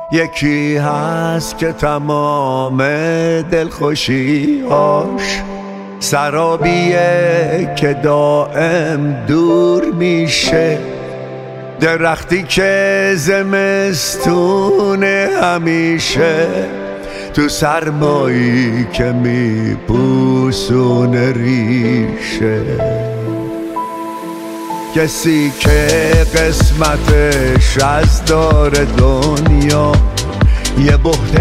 یکی هست که تمام دلخوشی‌هاش سرابیه که دائم دور میشه، درختی که زمستونه همیشه تو سرمایی که میپوسونه ریشه. کسی که قسمتش از دار دنیا یه بهت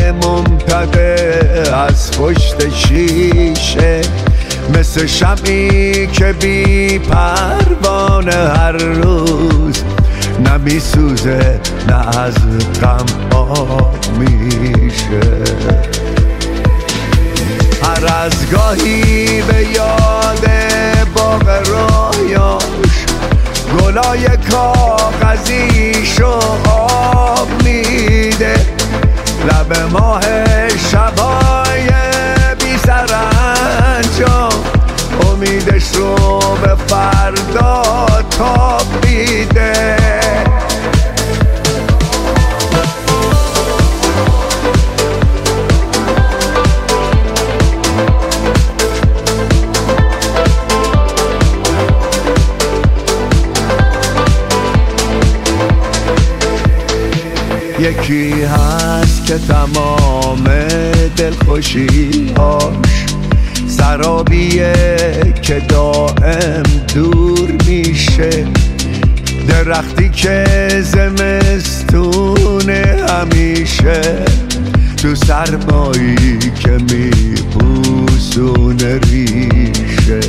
ممتده از پشت شیشه، مثل شمعی که بی پروانه هر روز نمیسوزه نه از غم آب میشه. هر از گاهی به یاد باغ رویاش گلای کاغذیشو آب میده، لب ماه شبای بی سرانجام امیدش رو به فردا تاب میده. یکی هست که تمام دلخوشی‌هاش سرابیه که دائم دور میشه، درختی که زمستونه همیشه تو سرمایی که میپوسونه ریشه.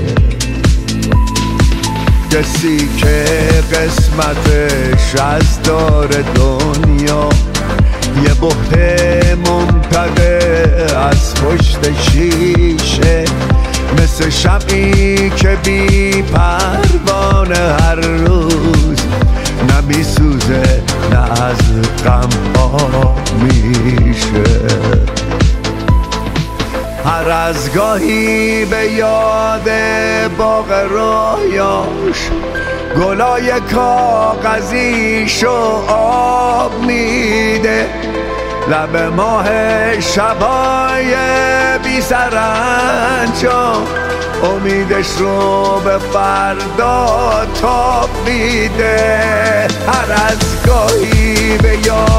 کسی که قسمتش از دار دنیا یه بهت ممتده از پشت شیشه، مثل شمعی که بی پروانه هر روز نمیسوزه نه از غم آب میشه. هر از گاهی به یاد باغ رویاش گلای کاغذیشو آب میده، لب ماه شبای بی سرانجام امیدش رو به فردا تاب میده. هر از گاهی به یاد